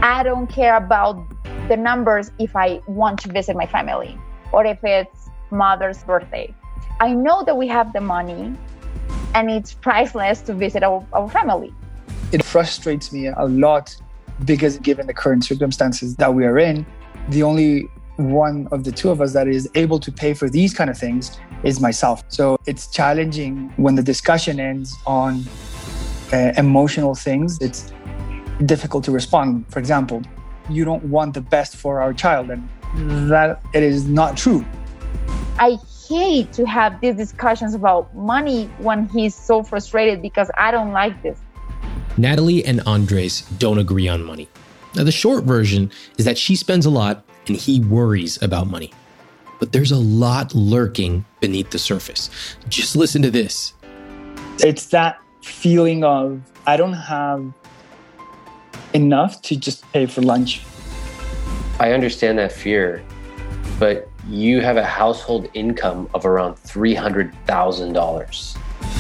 I don't care about the numbers if I want to visit my family or if it's mother's birthday. I know that we have the money and it's priceless to visit our family. It frustrates me a lot because given the current circumstances that we are in, the only one of the two of us that is able to pay for these kind of things is myself. So it's challenging when the discussion ends on emotional things. It's difficult to respond. For example, you don't want the best for our child, and that it is not true. I hate to have these discussions about money when he's so frustrated because I don't like this. Natalie and Andres don't agree on money. Now, the short version is that she spends a lot and he worries about money. But there's a lot lurking beneath the surface. Just listen to this. It's that feeling of, I don't have enough to just pay for lunch. I understand that fear, but you have a household income of around $300,000.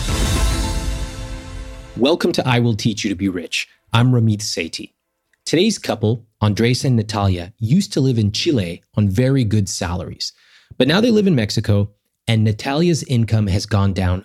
Welcome to I Will Teach You to Be Rich. I'm Ramit Sethi. Today's couple, Andres and Natalia, used to live in Chile on very good salaries. But now they live in Mexico, and Natalia's income has gone down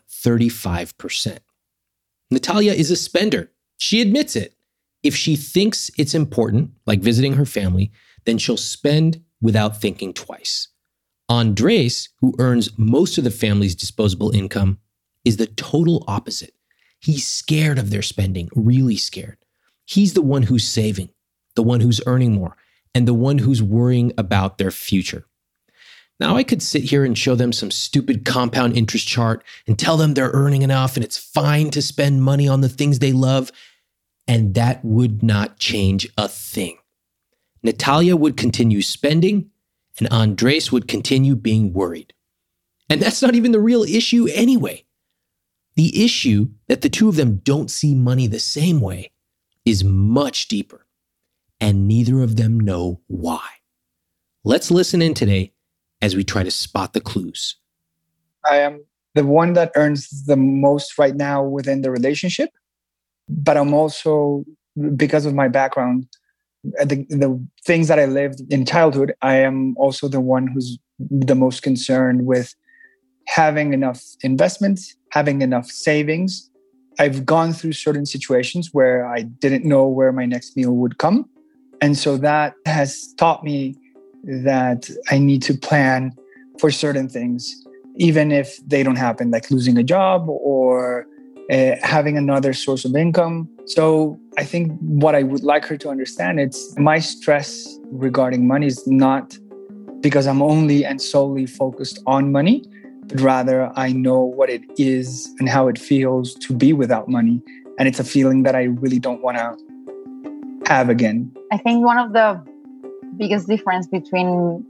35%. Natalia is a spender. She admits it. If she thinks it's important, like visiting her family, then she'll spend without thinking twice. Andres, who earns most of the family's disposable income, is the total opposite. He's scared of their spending, really scared. He's the one who's saving, the one who's earning more, and the one who's worrying about their future. Now, I could sit here and show them some stupid compound interest chart and tell them they're earning enough and it's fine to spend money on the things they love, and that would not change a thing. Natalia would continue spending, and Andres would continue being worried. And that's not even the real issue anyway. The issue that the two of them don't see money the same way is much deeper, and neither of them know why. Let's listen in today as we try to spot the clues. I am the one that earns the most right now within the relationship, but I'm also, because of my background, the things that I lived in childhood, I am also the one who's the most concerned with having enough investments, having enough savings. I've gone through certain situations where I didn't know where my next meal would come. And so that has taught me that I need to plan for certain things, even if they don't happen, like losing a job or having another source of income. So I think what I would like her to understand, it's my stress regarding money is not because I'm only and solely focused on money, but rather I know what it is and how it feels to be without money. And it's a feeling that I really don't want to have again. I think one of the biggest difference between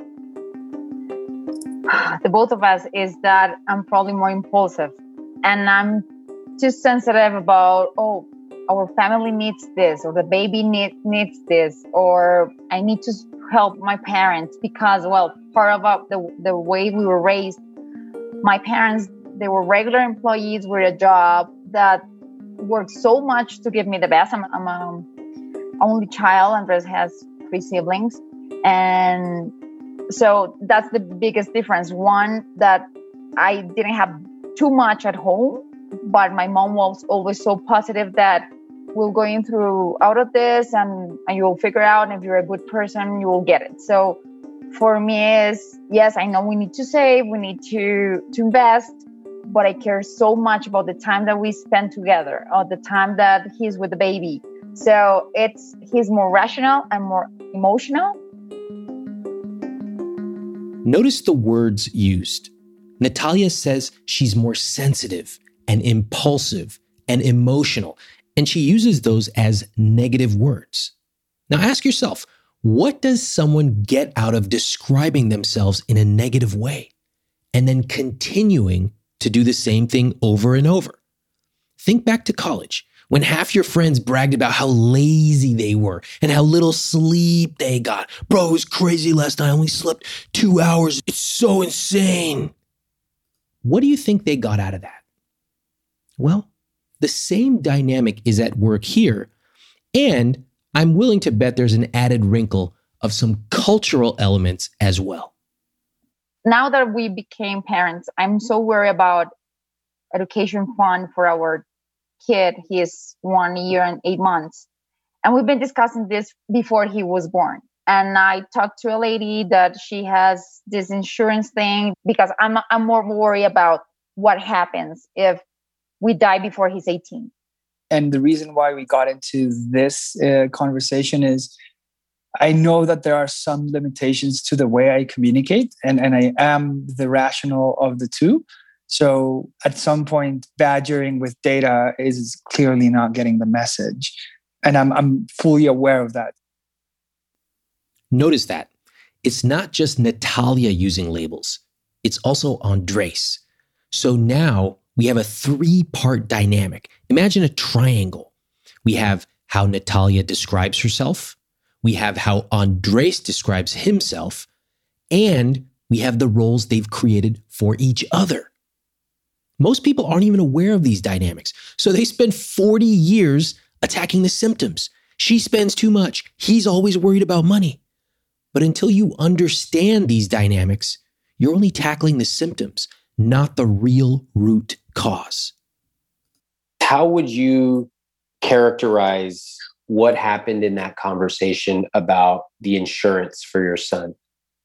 the both of us is that I'm probably more impulsive and I'm too sensitive about, our family needs this, or the baby needs this, or I need to help my parents because, part of the way we were raised, my parents, they were regular employees with a job that worked so much to give me the best. I'm an only child. Andres has 3 siblings. And so that's the biggest difference. One, that I didn't have too much at home, but my mom was always so positive that we're going through out of this and you'll figure out, and if you're a good person, you will get it. So for me is, yes, I know we need to save, we need to invest, but I care so much about the time that we spend together or the time that he's with the baby. So he's more rational and more emotional. Notice the words used. Natalia says she's more sensitive and impulsive and emotional, and she uses those as negative words. Now ask yourself, what does someone get out of describing themselves in a negative way and then continuing to do the same thing over and over? Think back to college, when half your friends bragged about how lazy they were and how little sleep they got. Bro, it was crazy last night. I only slept 2 hours. It's so insane. What do you think they got out of that? Well, the same dynamic is at work here, and I'm willing to bet there's an added wrinkle of some cultural elements as well. Now that we became parents, I'm so worried about education fund for our kid. He is 1 year and 8 months. And we've been discussing this before he was born. And I talked to a lady that she has this insurance thing because I'm more worried about what happens if we die before he's 18. And the reason why we got into this conversation is I know that there are some limitations to the way I communicate, and I am the rational of the two. So at some point, badgering with data is clearly not getting the message. And I'm fully aware of that. Notice that. It's not just Natalia using labels. It's also Andres. So now we have a 3-part dynamic. Imagine a triangle. We have how Natalia describes herself. We have how Andres describes himself. And we have the roles they've created for each other. Most people aren't even aware of these dynamics. So they spend 40 years attacking the symptoms. She spends too much. He's always worried about money. But until you understand these dynamics, you're only tackling the symptoms, not the real root cause. How would you characterize what happened in that conversation about the insurance for your son?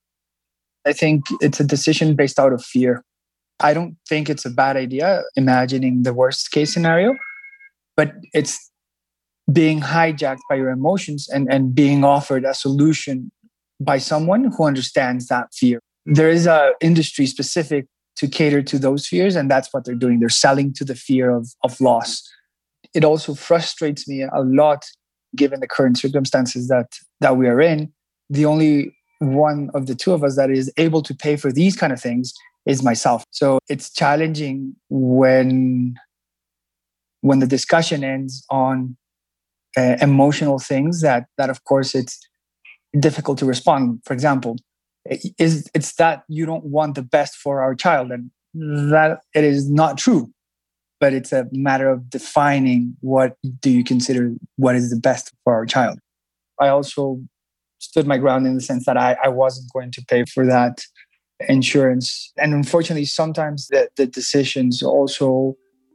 I think it's a decision based out of fear. I don't think it's a bad idea imagining the worst case scenario, but it's being hijacked by your emotions and being offered a solution by someone who understands that fear. There is an industry specific to cater to those fears, and that's what they're doing. They're selling to the fear of loss. It also frustrates me a lot, given the current circumstances that we are in. The only one of the two of us that is able to pay for these kind of things is myself. So it's challenging when the discussion ends on emotional things that of course it's difficult to respond. For example, it's that you don't want the best for our child, and that it is not true, but it's a matter of defining what do you consider what is the best for our child. I also stood my ground in the sense that I wasn't going to pay for that insurance. And unfortunately, sometimes the decisions also,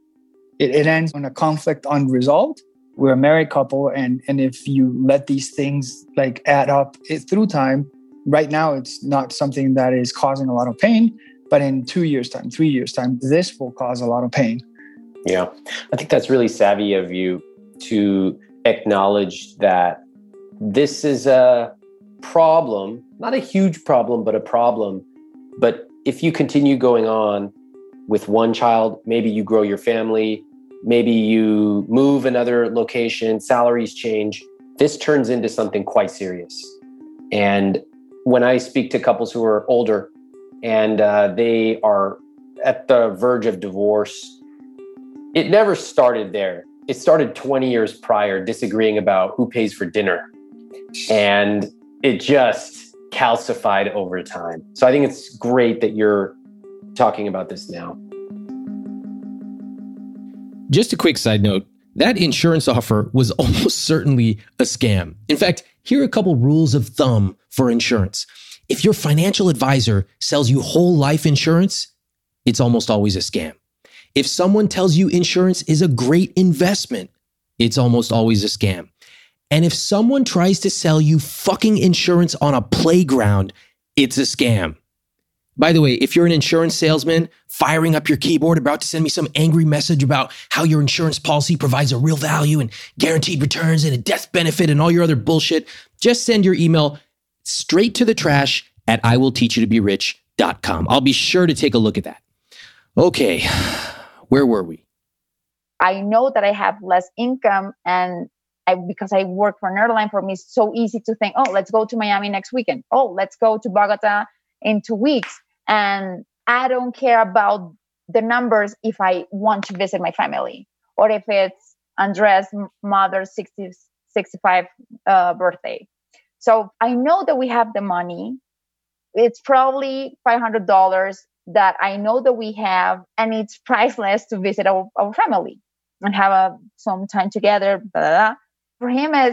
it ends on a conflict unresolved. We're a married couple, and if you let these things like add up through time, right now it's not something that is causing a lot of pain, but in 2 years' time, 3 years' time, this will cause a lot of pain. Yeah, I think that's really savvy of you to acknowledge that this is a problem, not a huge problem, but a problem. But if you continue going on with one child, maybe you grow your family, maybe you move another location, salaries change, this turns into something quite serious. And when I speak to couples who are older and they are at the verge of divorce, it never started there. It started 20 years prior, disagreeing about who pays for dinner. And it just calcified over time. So I think it's great that you're talking about this now. Just a quick side note, that insurance offer was almost certainly a scam. In fact, here are a couple rules of thumb for insurance. If your financial advisor sells you whole life insurance, it's almost always a scam. If someone tells you insurance is a great investment, it's almost always a scam. And if someone tries to sell you fucking insurance on a playground, it's a scam. By the way, if you're an insurance salesman firing up your keyboard about to send me some angry message about how your insurance policy provides a real value and guaranteed returns and a death benefit and all your other bullshit, just send your email straight to the trash at iwillteachyoutoberich.com. I'll be sure to take a look at that. Okay, where were we? I know that I have less income, and because I work for an airline, for me, it's so easy to think, oh, let's go to Miami next weekend. Oh, let's go to Bogota in 2 weeks. And I don't care about the numbers if I want to visit my family or if it's Andres' mother's 65 birthday. So I know that we have the money. It's probably $500 that I know that we have, and it's priceless to visit our family and have some time together. Blah, blah, blah. For him,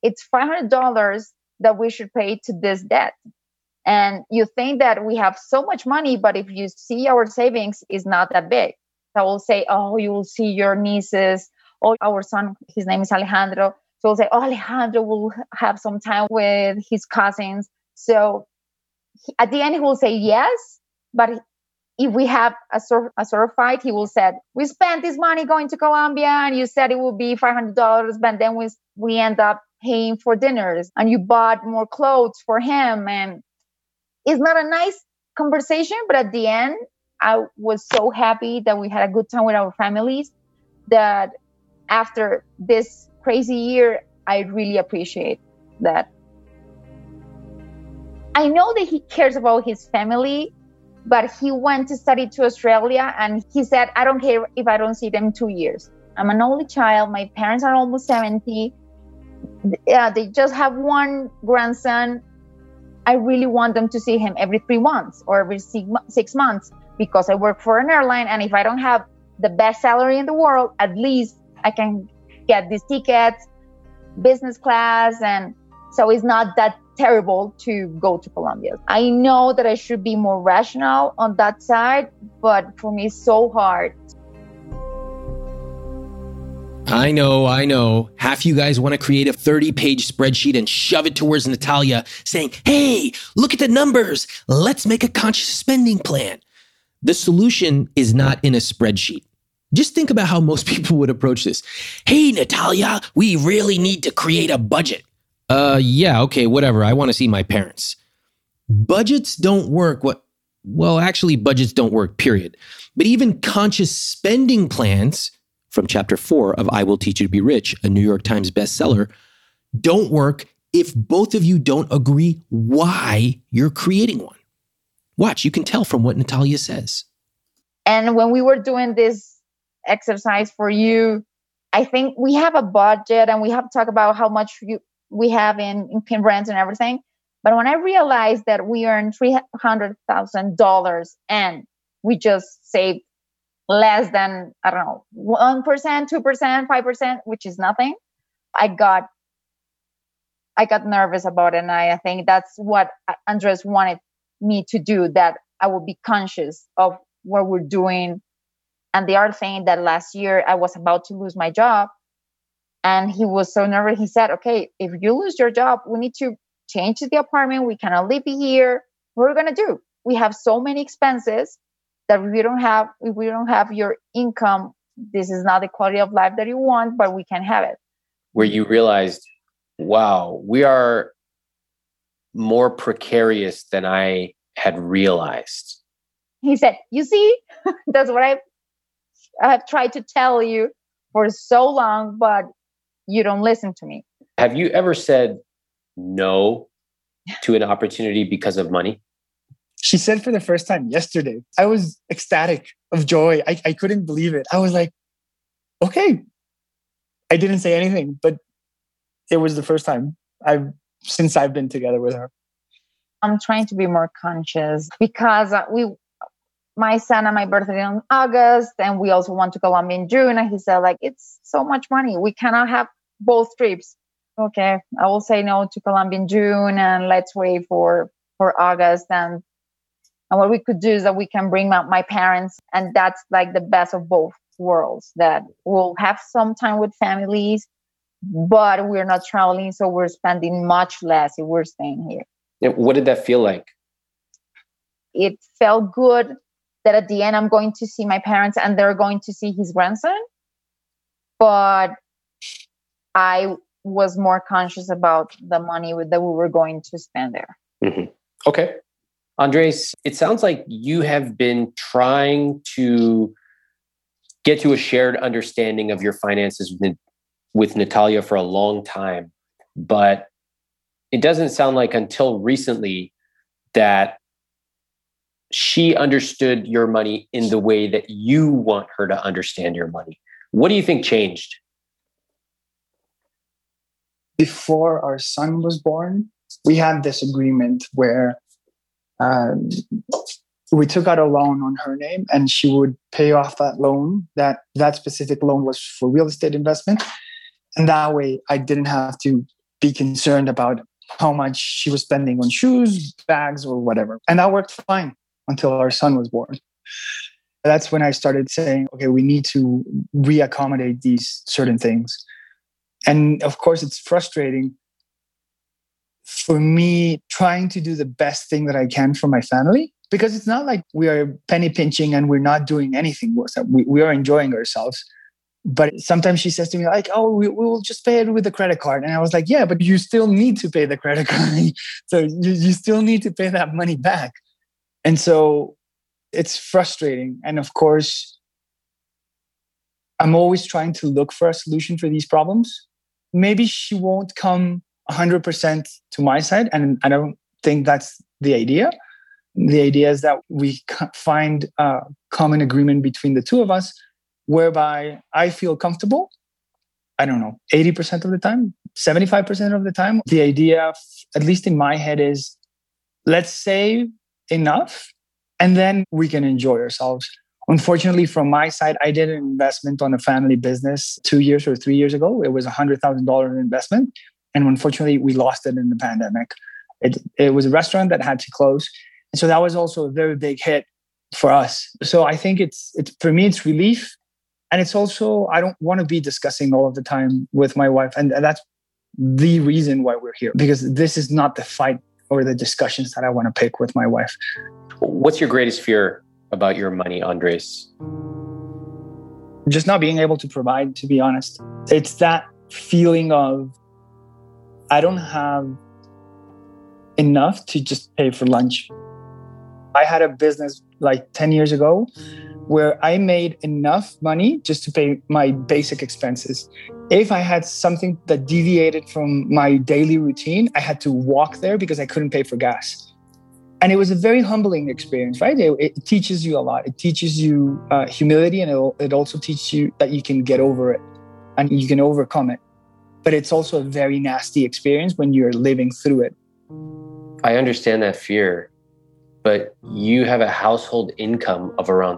it's $500 that we should pay to this debt. And you think that we have so much money, but if you see our savings is not that big. I will say, oh, you will see your nieces. Oh, our son, his name is Alejandro. So we'll say, oh, Alejandro will have some time with his cousins. So at the end, he will say yes. But if we have a sort of fight, he will say, we spent this money going to Colombia and you said it would be $500, but then we end up paying for dinners and you bought more clothes for him. And it's not a nice conversation, but at the end, I was so happy that we had a good time with our families that after this crazy year, I really appreciate that. I know that he cares about his family, but he went to study to Australia and he said, I don't care if I don't see them 2 years. I'm an only child. My parents are almost 70. They just have one grandson. I really want them to see him every 3 months or every 6 months because I work for an airline. And if I don't have the best salary in the world, at least I can get these tickets, business class. And so it's not that terrible to go to Colombia. I know that I should be more rational on that side, but for me, it's so hard. I know. Half you guys want to create a 30-page spreadsheet and shove it towards Natalia saying, hey, look at the numbers. Let's make a conscious spending plan. The solution is not in a spreadsheet. Just think about how most people would approach this. Hey, Natalia, we really need to create a budget. Yeah, okay, whatever. I want to see my parents. Budgets don't work. Well, actually, budgets don't work, period. But even conscious spending plans from chapter 4 of I Will Teach You to Be Rich, a New York Times bestseller, don't work if both of you don't agree why you're creating one. Watch, you can tell from what Natalia says. And when we were doing this exercise for you, I think we have a budget and we have to talk about how much we have in rent and everything. But when I realized that we earned $300,000 and we just saved less than, 1%, 2%, 5%, which is nothing, I got nervous about it. And I think that's what Andres wanted me to do, that I would be conscious of what we're doing. And the other thing that last year I was about to lose my job. And he was so nervous. He said, okay, if you lose your job, we need to change the apartment. We cannot live here. What are we going to do? We have so many expenses that if we don't have your income, this is not the quality of life that you want, but we can have it. Where you realized, wow, we are more precarious than I had realized. He said, you see, that's what I have tried to tell you for so long, but you don't listen to me. Have you ever said no to an opportunity because of money? She said for the first time yesterday. I was ecstatic of joy. I couldn't believe it. I was like, okay. I didn't say anything, but it was the first time since I've been together with her. I'm trying to be more conscious because my son and my birthday in August, and we also went to Colombia in June. And he said, like, it's so much money. We cannot have both trips. Okay, I will say no to Colombia in June, and let's wait for August. And what we could do is that we can bring my parents, and that's like the best of both worlds. That we'll have some time with families, but we're not traveling, so we're spending much less if we're staying here. What did that feel like? It felt good that at the end I'm going to see my parents and they're going to see his grandson. But I was more conscious about the money that we were going to spend there. Mm-hmm. Okay. Andres, it sounds like you have been trying to get to a shared understanding of your finances with Natalia for a long time, but it doesn't sound like until recently that she understood your money in the way that you want her to understand your money. What do you think changed? Before our son was born, we had this agreement where we took out a loan on her name and she would pay off that loan. That specific loan was for real estate investment. And that way I didn't have to be concerned about how much she was spending on shoes, bags, or whatever. And that worked fine until our son was born. That's when I started saying, okay, we need to reaccommodate these certain things. And of course, it's frustrating for me trying to do the best thing that I can for my family, because it's not like we are penny pinching and we're not doing anything. We are enjoying ourselves. But sometimes she says to me like, oh, we will just pay it with the credit card. And I was like, yeah, but you still need to pay the credit card. So you still need to pay that money back. And so it's frustrating. And of course, I'm always trying to look for a solution for these problems. Maybe she won't come 100% to my side. And I don't think that's the idea. The idea is that we find a common agreement between the two of us, whereby I feel comfortable, I don't know, 80% of the time, 75% of the time. The idea, at least in my head, is let's save enough and then we can enjoy ourselves. Unfortunately, from my side, I did an investment on a family business 2 years or 3 years ago. It was $100,000 investment. And unfortunately, we lost it in the pandemic. It was a restaurant that had to close. And so that was also a very big hit for us. So I think it's for me, it's relief. And it's also, I don't want to be discussing all of the time with my wife. And that's the reason why we're here, because this is not the fight or the discussions that I want to pick with my wife. What's your greatest fear about your money, Andres? Just not being able to provide, to be honest. It's that feeling of, I don't have enough to just pay for lunch. I had a business like 10 years ago where I made enough money just to pay my basic expenses. If I had something that deviated from my daily routine, I had to walk there because I couldn't pay for gas. And it was a very humbling experience, right? It teaches you a lot. It teaches you humility, and it also teaches you that you can get over it and you can overcome it. But it's also a very nasty experience when you're living through it. I understand that fear, but you have a household income of around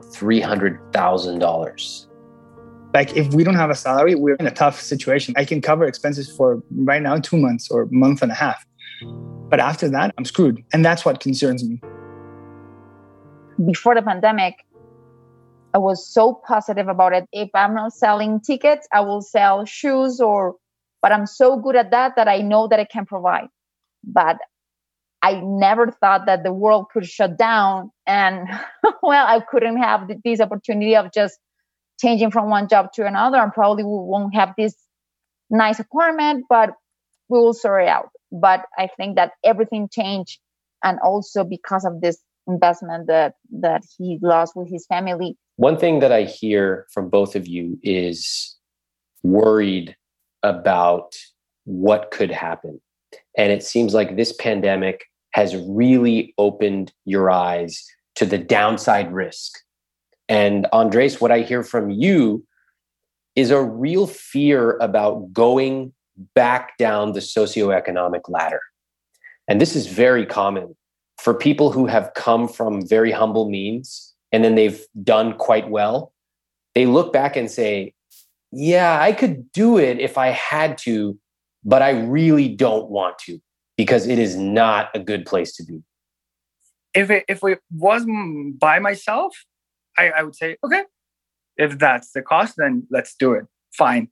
$300,000. Like if we don't have a salary, we're in a tough situation. I can cover expenses for right now 2 months or a month and a half. But after that, I'm screwed. And that's what concerns me. Before the pandemic, I was so positive about it. If I'm not selling tickets, I will sell shoes but I'm so good at that I know that I can provide. But I never thought that the world could shut down and, well, I couldn't have this opportunity of just changing from one job to another. And probably we won't have this nice apartment, but we will sort it out. But I think that everything changed. And also because of this investment that he lost with his family. One thing that I hear from both of you is worried about what could happen. And it seems like this pandemic has really opened your eyes to the downside risk. And Andres, what I hear from you is a real fear about going back down the socioeconomic ladder. And this is very common for people who have come from very humble means and then they've done quite well. They look back and say, yeah, I could do it if I had to, but I really don't want to because it is not a good place to be. If it was by myself, I would say, okay, if that's the cost, then let's do it. Fine.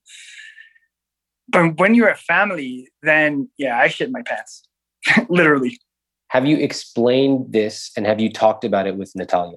But when you're a family, then yeah, I shit my pants, literally. Have you explained this and have you talked about it with Natalia?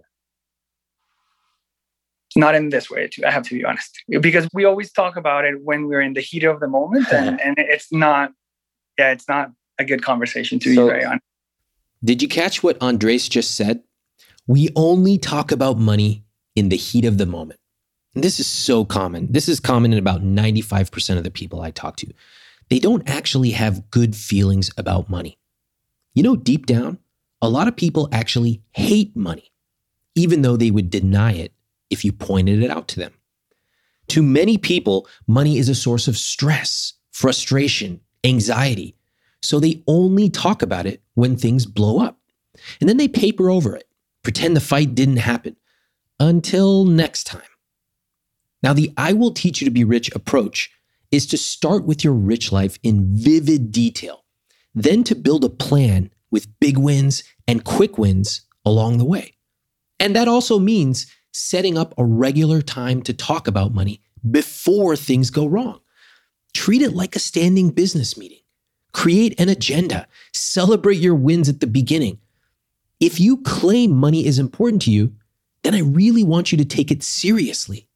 Not in this way, too. I have to be honest, because we always talk about it when we're in the heat of the moment, and it's not a good conversation to be very honest. Did you catch what Andres just said? We only talk about money in the heat of the moment. And this is so common. This is common in about 95% of the people I talk to. They don't actually have good feelings about money. You know, deep down, a lot of people actually hate money, even though they would deny it if you pointed it out to them. To many people, money is a source of stress, frustration, anxiety. So they only talk about it when things blow up. And then they paper over it, pretend the fight didn't happen, until next time. Now, the I will teach you to be rich approach is to start with your rich life in vivid detail, then to build a plan with big wins and quick wins along the way. And that also means setting up a regular time to talk about money before things go wrong. Treat it like a standing business meeting. Create an agenda. Celebrate your wins at the beginning. If you claim money is important to you, then I really want you to take it seriously.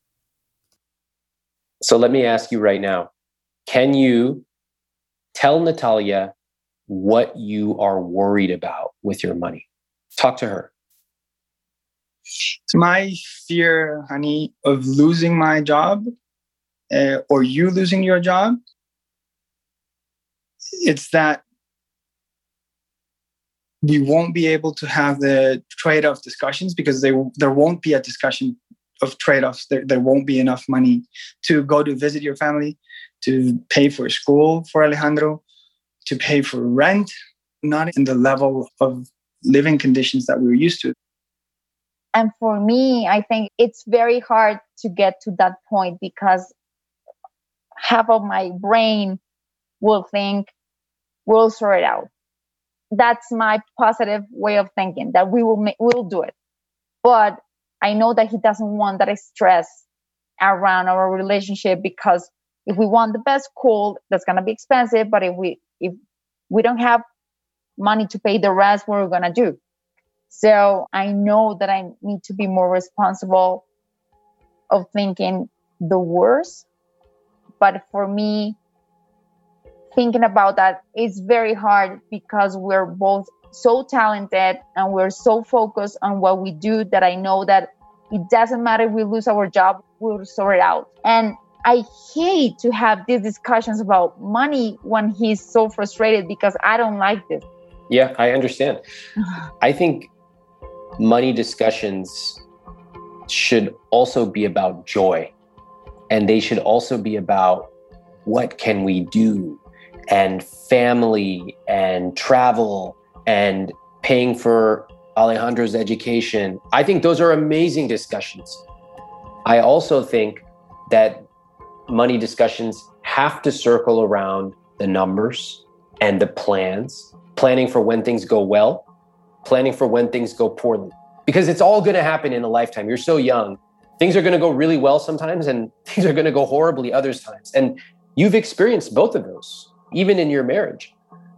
So let me ask you right now, can you tell Natalia what you are worried about with your money? Talk to her. It's my fear, honey, of losing my job or you losing your job. It's that we won't be able to have the trade-off discussions because there won't be a discussion of trade-offs. There won't be enough money to go to visit your family, to pay for school for Alejandro, to pay for rent, not in the level of living conditions that we were used to. And for me, I think it's very hard to get to that point because half of my brain will think, we'll sort it out. That's my positive way of thinking, that we'll do it. But I know that he doesn't want that stress around our relationship, because if we want the best school, that's going to be expensive. But if we don't have money to pay the rest, what are we going to do? So I know that I need to be more responsible of thinking the worst. But for me, thinking about that is very hard because we're both so talented and we're so focused on what we do that I know that it doesn't matter if we lose our job, we'll sort it out. And I hate to have these discussions about money when he's so frustrated because I don't like this. Yeah, I understand. I think money discussions should also be about joy, and they should also be about what can we do, and family and travel and paying for Alejandro's education. I think those are amazing discussions. I also think that money discussions have to circle around the numbers and the plans, planning for when things go well, planning for when things go poorly, because it's all going to happen in a lifetime. You're so young. Things are going to go really well sometimes and things are going to go horribly other times. And you've experienced both of those, even in your marriage.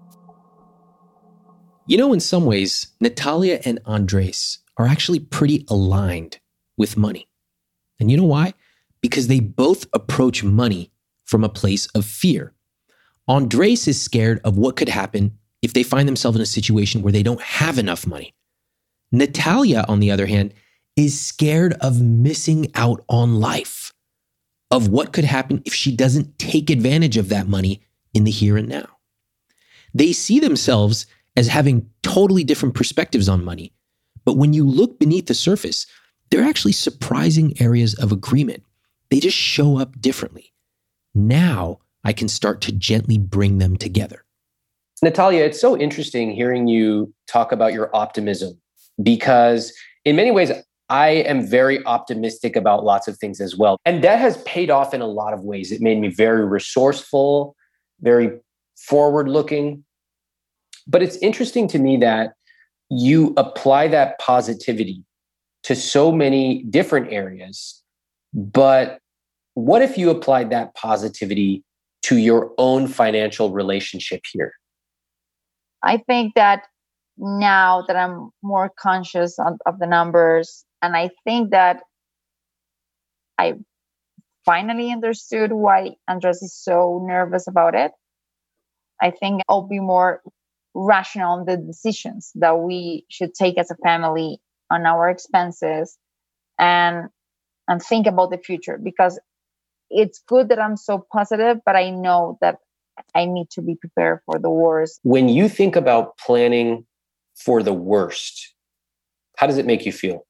You know, in some ways, Natalia and Andres are actually pretty aligned with money. And you know why? Because they both approach money from a place of fear. Andres is scared of what could happen if they find themselves in a situation where they don't have enough money. Natalia, on the other hand, is scared of missing out on life, of what could happen if she doesn't take advantage of that money in the here and now. They see themselves as having totally different perspectives on money, but when you look beneath the surface, there are actually surprising areas of agreement. They just show up differently. Now I can start to gently bring them together. Natalia, it's so interesting hearing you talk about your optimism, because in many ways, I am very optimistic about lots of things as well. And that has paid off in a lot of ways. It made me very resourceful, very forward-looking. But it's interesting to me that you apply that positivity to so many different areas. But what if you applied that positivity to your own financial relationship here? I think that now that I'm more conscious of the numbers, and I think that I finally understood why Andres is so nervous about it, I think I'll be more rational in the decisions that we should take as a family on our expenses and think about the future, because it's good that I'm so positive, but I know that I need to be prepared for the worst. When you think about planning for the worst, how does it make you feel?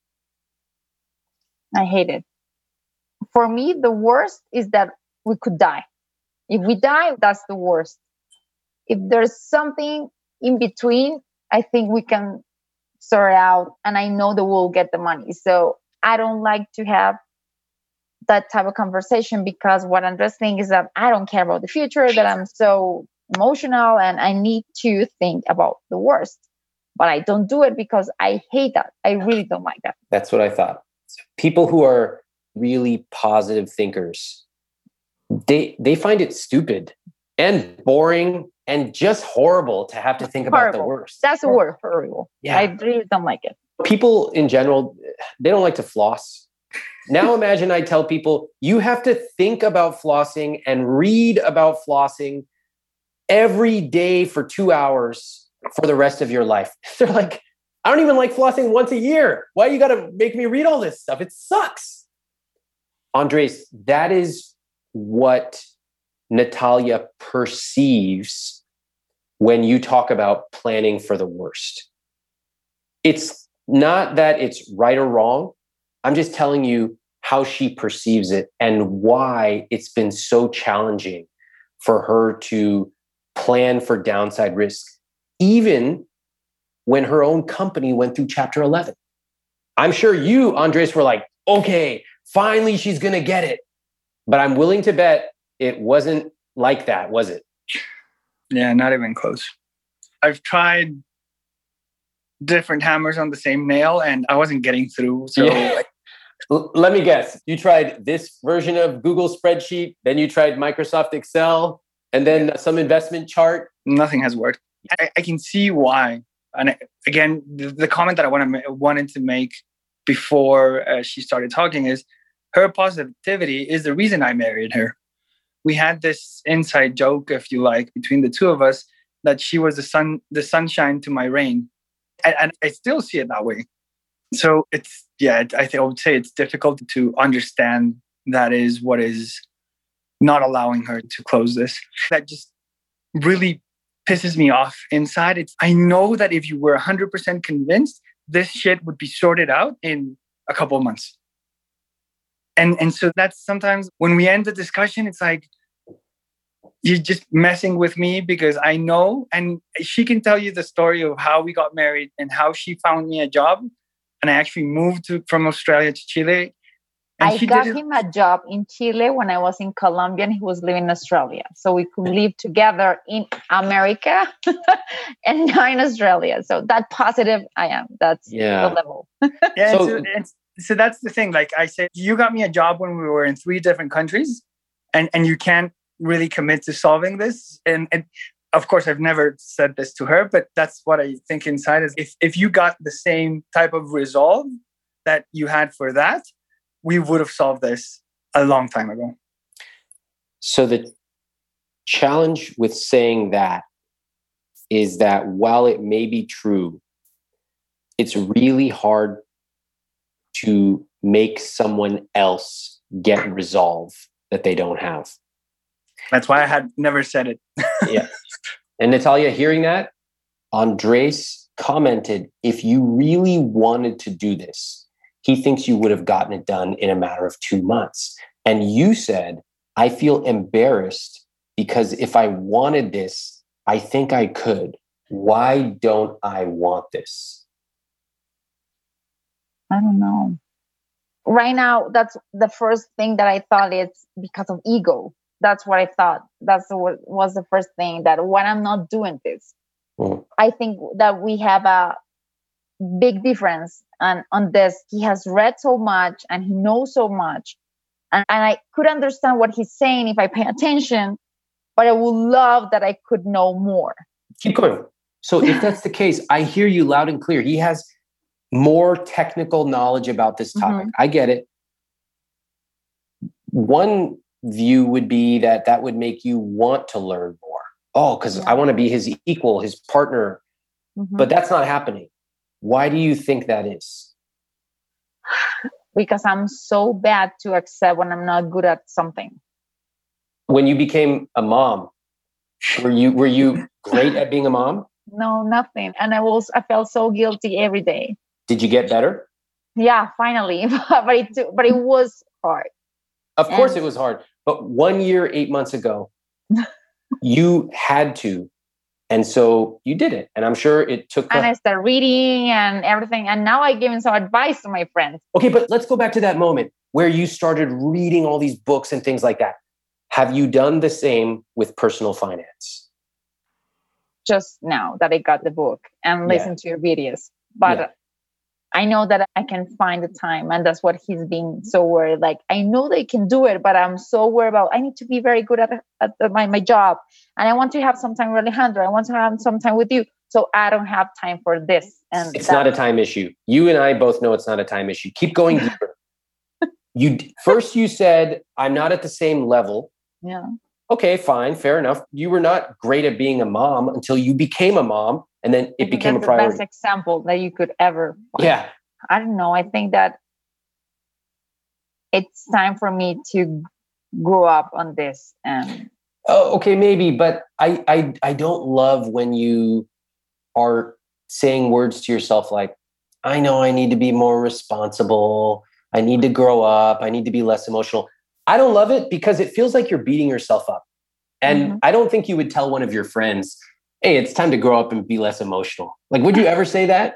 I hate it. For me, the worst is that we could die. If we die, that's the worst. If there's something in between, I think we can sort it out, and I know that we'll get the money. So I don't like to have that type of conversation, because what Andres thinks is that I don't care about the future, that I'm so emotional and I need to think about the worst. But I don't do it because I hate that. I really don't like that. That's what I thought. People who are really positive thinkers, they find it stupid and boring and just horrible to have to think about the worst. That's the word, horrible. Yeah. I really don't like it. People in general, they don't like to floss. Now imagine I tell people, you have to think about flossing and read about flossing every day for 2 hours for the rest of your life. They're like, I don't even like flossing once a year. Why you got to make me read all this stuff? It sucks. Andres, that is what Natalia perceives when you talk about planning for the worst. It's not that it's right or wrong. I'm just telling you how she perceives it and why it's been so challenging for her to plan for downside risk, even when her own company went through Chapter 11. I'm sure you, Andres, were like, okay, finally she's going to get it. But I'm willing to bet it wasn't like that, was it? Yeah, not even close. I've tried different hammers on the same nail and I wasn't getting through. So let me guess. You tried this version of Google Spreadsheet, then you tried Microsoft Excel, and then some investment chart. Nothing has worked. I can see why. And again, the comment that I wanted to make before she started talking is her positivity is the reason I married her. We had this inside joke, if you like, between the two of us, that she was the sunshine to my rain. And I still see it that way. So it's, I would say it's difficult to understand that is what is not allowing her to close this. That just really pisses me off inside. I know that if you were 100% convinced, this shit would be sorted out in a couple of months. And so that's sometimes when we end the discussion, it's like, you're just messing with me because I know. And she can tell you the story of how we got married and how she found me a job. And I actually moved from Australia to Chile. I got him a job in Chile when I was in Colombia and he was living in Australia. So we could live together in America and now in Australia. So that positive I am. That's the level. So that's the thing. Like I said, you got me a job when we were in 3 different countries and you can't really commit to solving this. And of course, I've never said this to her, but that's what I think inside is if you got the same type of resolve that you had for that, we would have solved this a long time ago. So the challenge with saying that is that while it may be true, it's really hard to make someone else get resolve that they don't have. That's why I had never said it. Yeah. And Natalia, hearing that, Andres commented, if you really wanted to do this, he thinks you would have gotten it done in a matter of 2 months. And you said, I feel embarrassed because if I wanted this, I think I could. Why don't I want this? I don't know. Right now, that's the first thing that I thought it's because of ego. That's what I thought. That's what was the first thing, that when I'm not doing this. I think that we have a big difference on this. He has read so much and he knows so much. And I could understand what he's saying if I pay attention, but I would love that I could know more. Keep going. So if that's the case, I hear you loud and clear. He has more technical knowledge about this topic. I get it. One view would be that would make you want to learn more. Oh, because I want to be his equal, his partner. But that's not happening. Why do you think that is? Because I'm so bad to accept when I'm not good at something. When you became a mom, were you great at being a mom? No, nothing. And I felt so guilty every day. Did you get better? Yeah, finally. but it was hard. Of course it was hard. But 1 year, 8 months ago, you had to. And so you did it. And I'm sure it took... And I started reading and everything. And now I give some advice to my friends. Okay, but let's go back to that moment. where you started reading all these books and things like that. Have you done the same with personal finance? Just now that I got the book and listened to your videos. But I know that I can find the time, and that's what he's being so worried. Like, I know they can do it, but I'm so worried about, I need to be very good at my job. And I want to have some time with Alejandro. I want to have some time with you. So I don't have time for this. And it's not a time issue. You and I both know it's not a time issue. Keep going deeper. You said, I'm not at the same level. Yeah. Okay, fine, fair enough. You were not great at being a mom until you became a mom, and then it became a priority. That's the best example that you could ever find. Yeah. I don't know. I think that it's time for me to grow up on this. And oh, okay, maybe, but I don't love when you are saying words to yourself like, I know I need to be more responsible. I need to grow up. I need to be less emotional. I don't love it because it feels like you're beating yourself up. And I don't think you would tell one of your friends, hey, it's time to grow up and be less emotional. Like, would you ever say that?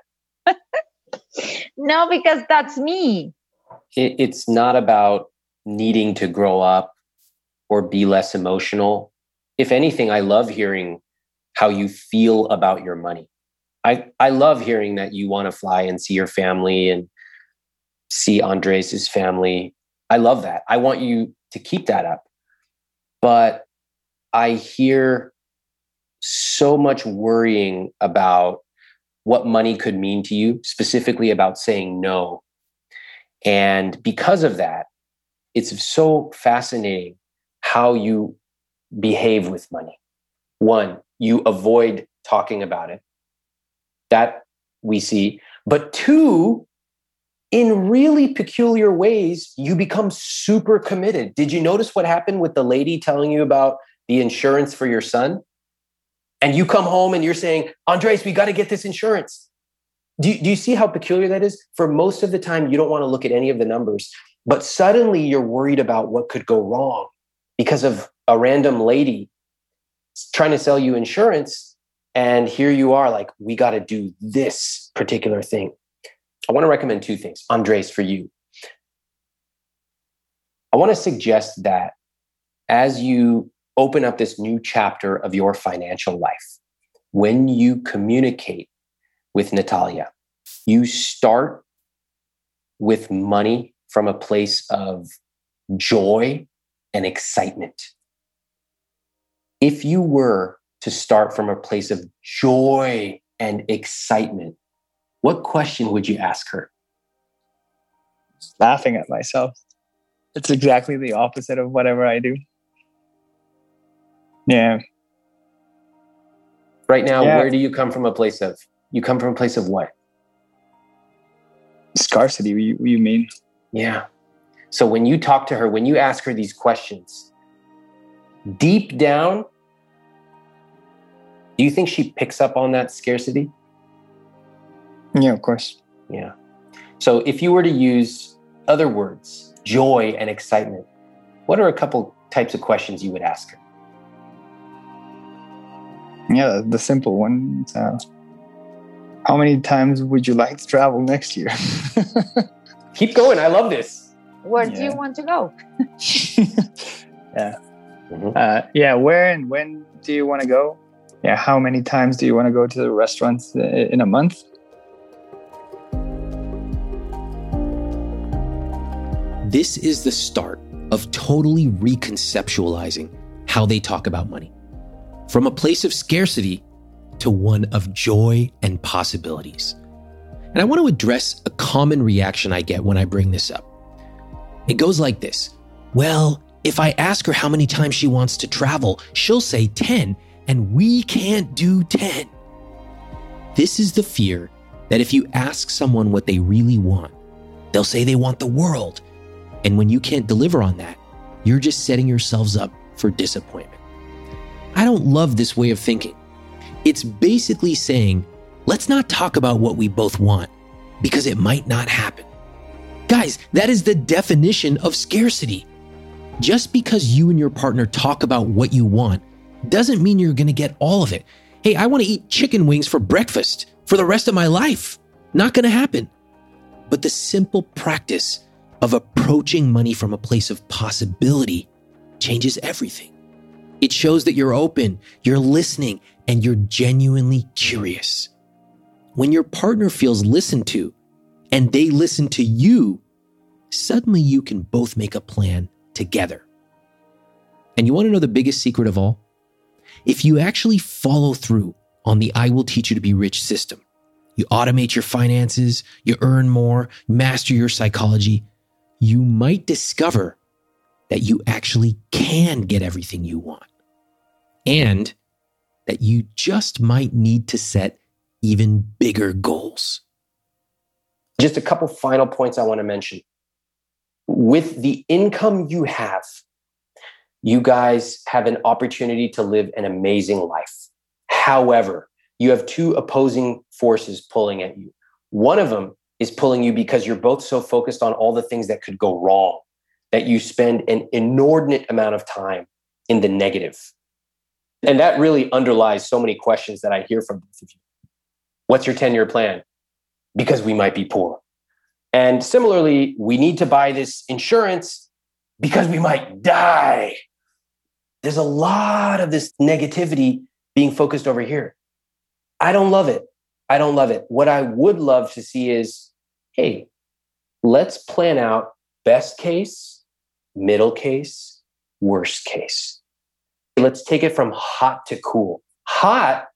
No, because that's me. It's not about needing to grow up or be less emotional. If anything, I love hearing how you feel about your money. I love hearing that you want to fly and see your family and see Andres' family. I love that. I want you to keep that up. But I hear so much worrying about what money could mean to you, specifically about saying no. And because of that, it's so fascinating how you behave with money. One, you avoid talking about it. That we see. But two, in really peculiar ways, you become super committed. Did you notice what happened with the lady telling you about the insurance for your son? And you come home and you're saying, Andres, we got to get this insurance. Do you see how peculiar that is? For most of the time, you don't want to look at any of the numbers, but suddenly you're worried about what could go wrong because of a random lady trying to sell you insurance. And here you are like, we got to do this particular thing. I want to recommend two things, Andres, for you. I want to suggest that as you open up this new chapter of your financial life, when you communicate with Natalia, you start with money from a place of joy and excitement. If you were to start from a place of joy and excitement, what question would you ask her? Laughing at myself. It's exactly the opposite of whatever I do. Yeah. Right now, where do you come from a place of? You come from a place of what? Scarcity, you mean? Yeah. So when you talk to her, when you ask her these questions, deep down, do you think she picks up on that scarcity? Yeah, of course. Yeah. So if you were to use other words, joy and excitement, what are a couple types of questions you would ask her? Yeah, the simple one. How many times would you like to travel next year? Keep going. I love this. Where do you want to go? Yeah. Mm-hmm. Where and when do you want to go? Yeah. How many times do you want to go to the restaurants in a month? This is the start of totally reconceptualizing how they talk about money. From a place of scarcity to one of joy and possibilities. And I want to address a common reaction I get when I bring this up. It goes like this. Well, if I ask her how many times she wants to travel, she'll say 10, and we can't do 10. This is the fear that if you ask someone what they really want, they'll say they want the world. And when you can't deliver on that, you're just setting yourselves up for disappointment. I don't love this way of thinking. It's basically saying, let's not talk about what we both want because it might not happen. Guys, that is the definition of scarcity. Just because you and your partner talk about what you want doesn't mean you're going to get all of it. Hey, I want to eat chicken wings for breakfast for the rest of my life. Not going to happen. But the simple practice of approaching money from a place of possibility changes everything. It shows that you're open, you're listening, and you're genuinely curious. When your partner feels listened to and they listen to you, suddenly you can both make a plan together. And you want to know the biggest secret of all? If you actually follow through on the I Will Teach You to Be Rich system, you automate your finances, you earn more, master your psychology, you might discover that you actually can get everything you want. And that you just might need to set even bigger goals. Just a couple final points I want to mention. With the income you have, you guys have an opportunity to live an amazing life. However, you have two opposing forces pulling at you. One of them is pulling you because you're both so focused on all the things that could go wrong that you spend an inordinate amount of time in the negative. And that really underlies so many questions that I hear from both of you. What's your 10-year plan? Because we might be poor. And similarly, we need to buy this insurance because we might die. There's a lot of this negativity being focused over here. I don't love it. I don't love it. What I would love to see is, hey, let's plan out best case, middle case, worst case. Let's take it from hot to cool. Hot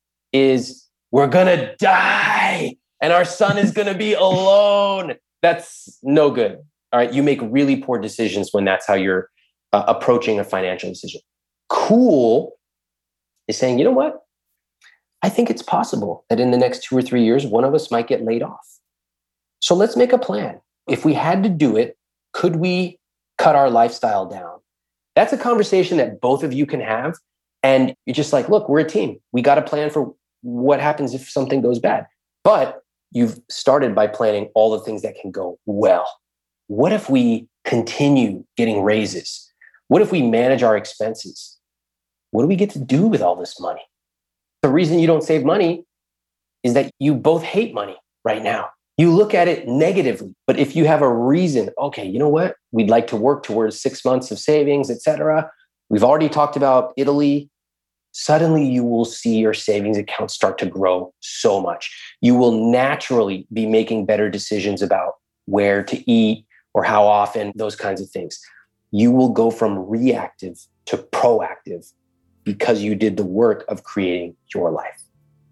is we're going to die and our son is going to be alone. That's no good. All right. You make really poor decisions when that's how you're approaching a financial decision. Cool is saying, you know what? I think it's possible that in the next 2 or 3 years, one of us might get laid off. So let's make a plan. If we had to do it, could we cut our lifestyle down? That's a conversation that both of you can have. And you're just like, look, we're a team. We got a plan for what happens if something goes bad. But you've started by planning all the things that can go well. What if we continue getting raises? What if we manage our expenses? What do we get to do with all this money? The reason you don't save money is that you both hate money right now. You look at it negatively. But if you have a reason, okay, you know what? We'd like to work towards 6 months of savings, etc. We've already talked about Italy. Suddenly you will see your savings account start to grow so much. You will naturally be making better decisions about where to eat or how often, those kinds of things. You will go from reactive to proactive because you did the work of creating your life.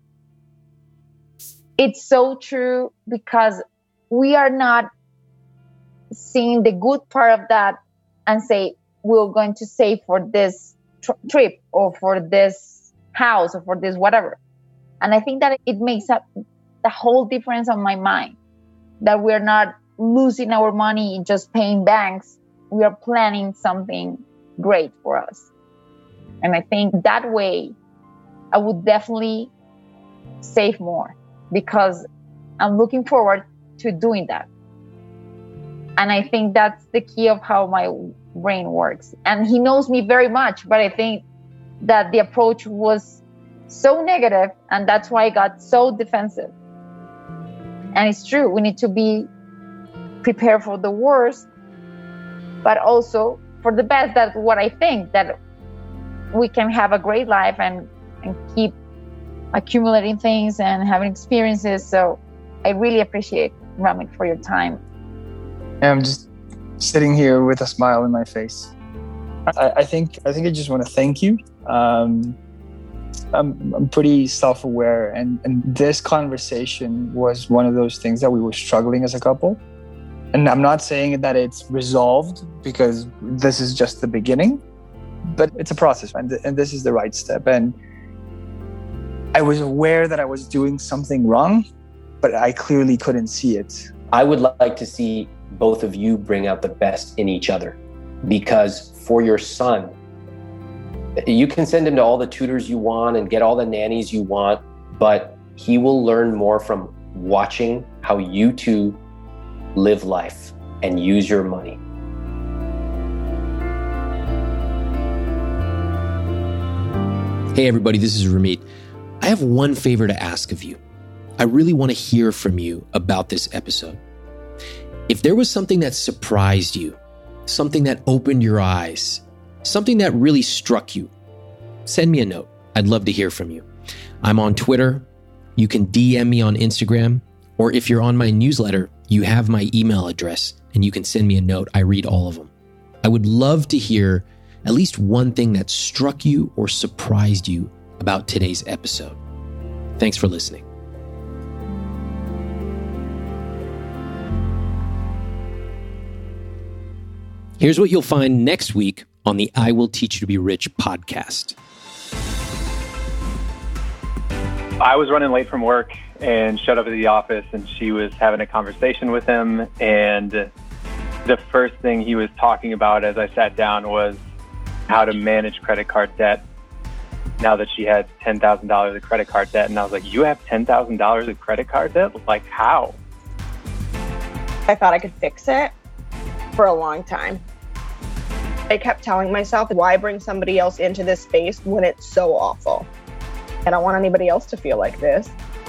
It's so true because we are not seeing the good part of that and say, we're going to save for this trip or for this house or for this whatever. And I think that it makes up the whole difference on my mind, that we're not losing our money just paying banks. We are planning something great for us. And I think that way I would definitely save more because I'm looking forward to doing that. And I think that's the key of how my brain works. And he knows me very much, but I think that the approach was so negative and that's why I got so defensive. And it's true, we need to be prepared for the worst, but also for the best. That's what I think, that we can have a great life and keep accumulating things and having experiences. So I really appreciate, Ramit, for your time. I'm just sitting here with a smile on my face. I think I just want to thank you. I'm pretty self-aware, and this conversation was one of those things that we were struggling as a couple. And I'm not saying that it's resolved because this is just the beginning, but it's a process, and this is the right step. And I was aware that I was doing something wrong, but I clearly couldn't see it. I would like to see both of you bring out the best in each other, because for your son, you can send him to all the tutors you want and get all the nannies you want, but he will learn more from watching how you two live life and use your money. Hey everybody, this is Ramit. I have one favor to ask of you. I really want to hear from you about this episode. If there was something that surprised you, something that opened your eyes, something that really struck you, send me a note. I'd love to hear from you. I'm on Twitter. You can DM me on Instagram, or if you're on my newsletter, you have my email address and you can send me a note. I read all of them. I would love to hear at least one thing that struck you or surprised you about today's episode. Thanks for listening. Here's what you'll find next week on the I Will Teach You to Be Rich podcast. I was running late from work and showed up at the office, and she was having a conversation with him. And the first thing he was talking about as I sat down was how to manage credit card debt now that she had $10,000 of credit card debt. And I was like, you have $10,000 of credit card debt? Like, how? I thought I could fix it for a long time. I kept telling myself, why bring somebody else into this space when it's so awful? I don't want anybody else to feel like this.